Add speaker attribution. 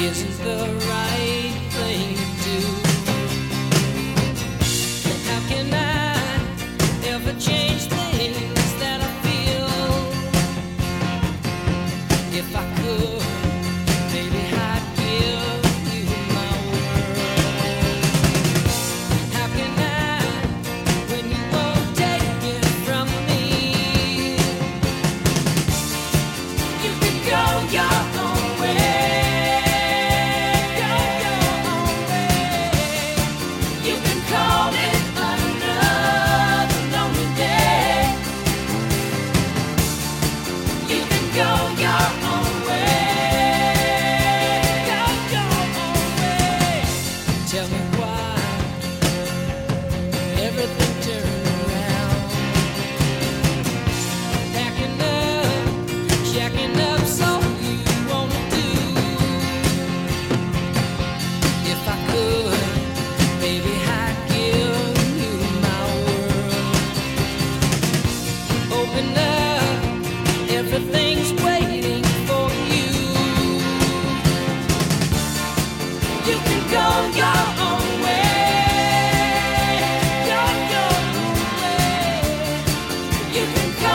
Speaker 1: isn't the right thing to do. And how can I ever change things that I feel? If I could, maybe I'd give you my world. How can I, when you won't take it from me? You can go your own way. Go your own way. You can call it another lonely day. You can go your own way. Go your own way. Tell me why everything turned around. Packing up, checking up, so you wanna do. If I could, baby, I'd give you my world. Open up, everything's waiting for you. You can go your own way. Go your own way. You can go